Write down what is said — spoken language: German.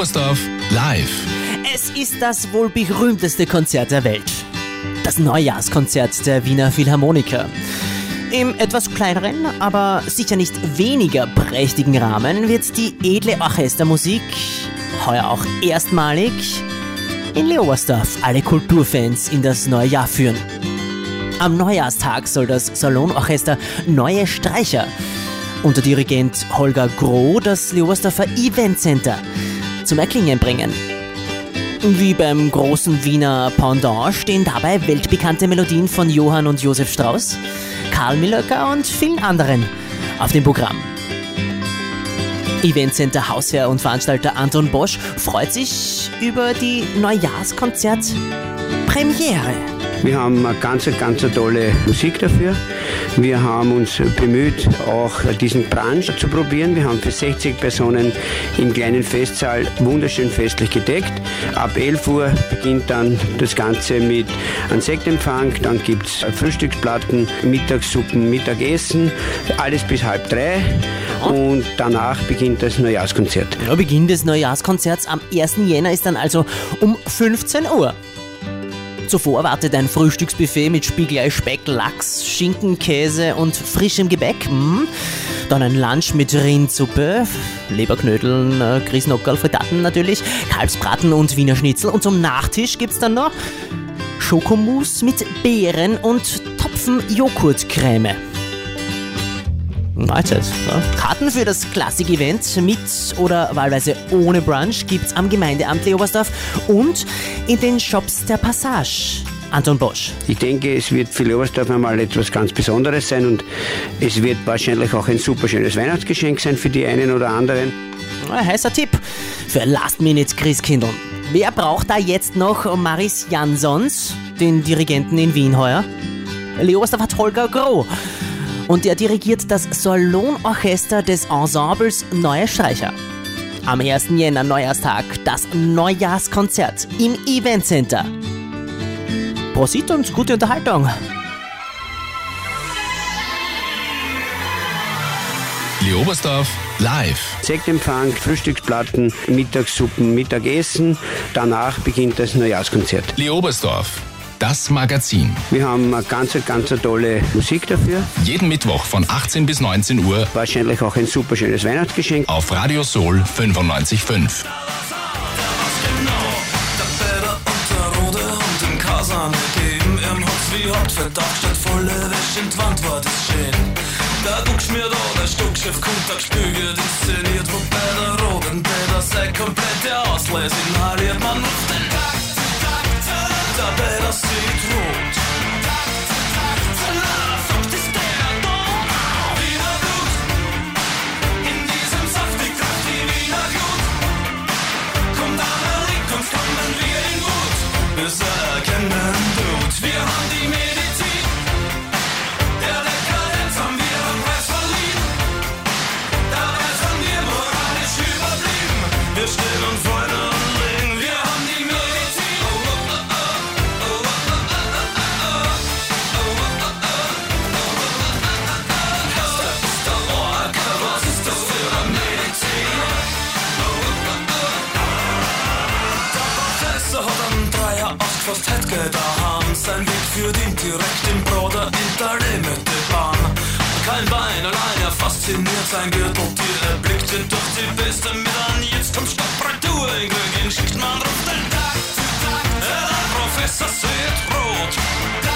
Oberstdorf live. Es ist das wohl berühmteste Konzert der Welt. Das Neujahrskonzert der Wiener Philharmoniker. Im etwas kleineren, aber sicher nicht weniger prächtigen Rahmen wird die edle Orchestermusik, heuer auch erstmalig, in Leobersdorf alle Kulturfans in das neue Jahr führen. Am Neujahrstag soll das Salonorchester Neue Streicher unter Dirigent Holger Groh das Leobersdorfer Eventcenter zum Erklingen bringen. Wie beim großen Wiener Pendant stehen dabei weltbekannte Melodien von Johann und Josef Strauss, Karl Millöcker und vielen anderen auf dem Programm. Eventcenter Hausherr und Veranstalter Anton Bosch freut sich über die Neujahrskonzert-Premiere. Wir haben eine ganz tolle Musik dafür. Wir haben uns bemüht, auch diesen Brunch zu probieren. Wir haben für 60 Personen im kleinen Festsaal wunderschön festlich gedeckt. Ab 11 Uhr beginnt dann das Ganze mit einem Sektempfang. Dann gibt es Frühstücksplatten, Mittagssuppen, Mittagessen, alles bis 2:30. Und danach beginnt das Neujahrskonzert. Ja, Beginn des Neujahrskonzerts am 1. Jänner ist dann also um 15 Uhr. Zuvor wartet ein Frühstücksbuffet mit Spiegelei, Speck, Lachs, Schinken, Käse und frischem Gebäck. Dann ein Lunch mit Rindsuppe, Leberknödeln, Grießnockerl, Frittaten natürlich, Kalbsbraten und Wiener Schnitzel. Und zum Nachtisch gibt's dann noch Schokomousse mit Beeren und Topfen Joghurtcreme. Mahlzeit. Karten für das Klassik-Event mit oder wahlweise ohne Brunch gibt's am Gemeindeamt Leobersdorf und in den Shops der Passage. Anton Bosch. Ich denke, es wird für Leobersdorf einmal etwas ganz Besonderes sein und es wird wahrscheinlich auch ein super schönes Weihnachtsgeschenk sein für die einen oder anderen. Ein heißer Tipp für Last-Minute-Christkindln. Wer braucht da jetzt noch Maris Jansons, den Dirigenten in Wien heuer? Leobersdorf hat Holger Groh. Und er dirigiert das Salonorchester des Ensembles Neue Streicher. Am 1. Jänner, Neujahrstag, das Neujahrskonzert im Eventcenter. Prosit und gute Unterhaltung. Leobersdorf live. Sektempfang, Frühstücksplatten, Mittagssuppen, Mittagessen. Danach beginnt das Neujahrskonzert. Leobersdorf, das Magazin. Wir haben eine ganz tolle Musik dafür. Jeden Mittwoch von 18 bis 19 Uhr. Wahrscheinlich auch ein super schönes Weihnachtsgeschenk. Auf Radio Soul 95.5. Volle Wäsche in die Wand war das schön. Da guckst mir da, der Stockchef kommt, da gespügelt, inszeniert, wobei der Roden, der sei komplette Auslese inhaliert. Man ruft den Takt, dabei das sieht rot. Na, Flucht ist der Dom, Wiener Blut. In diesem saftig Kraft die Wiener Glut. Kommt einer liegt uns, kommen wir in Wut. Bis er erkennen tut, wir haben die Medizin. Der Dekadenz haben wir am Preis verliehen. Dabei sind wir moralisch überblieben. Wir stehen und wollen und legen, wir haben die Medizin. Ist der Rohrhacker, was ist das für eine Medizin? Der Professor hat einen Dreier ausgefasst, hätte gedacht, sein Weg führt ihn direkt im Broder in der Limite-Bahn. Kein Bein allein, er fasziniert sein Gürteltier. Er blickte durch die Beste mit an. Jetzt kommt Stadtbreitur, in Glück schickt man ruft den Takt. Der Professor sieht rot.